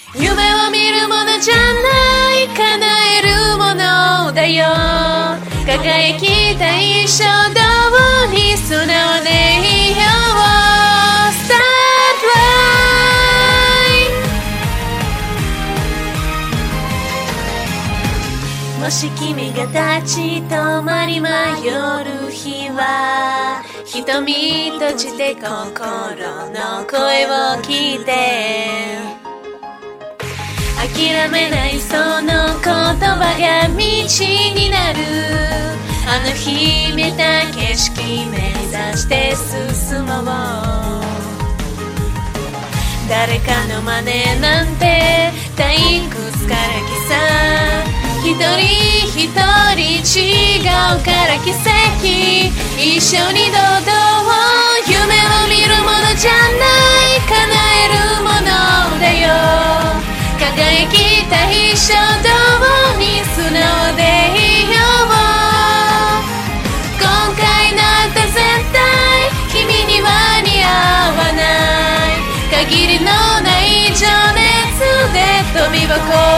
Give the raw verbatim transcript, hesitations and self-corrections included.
夢を見るものじゃない叶えるものだよ輝きたい衝動に素直でいいよ Start right もし君が立ち止まり迷う日は瞳閉じて心の声を聞いて諦めないその言葉が道になるあの日見た景色目指して進もう誰かの真似なんて退屈からきさ一人一人違うから奇跡一緒に堂々夢を見るものじゃない叶えるものだよ輝きたい衝動に素直でいいよ今回なんて絶対君には似合わない限りのない情熱で飛び箱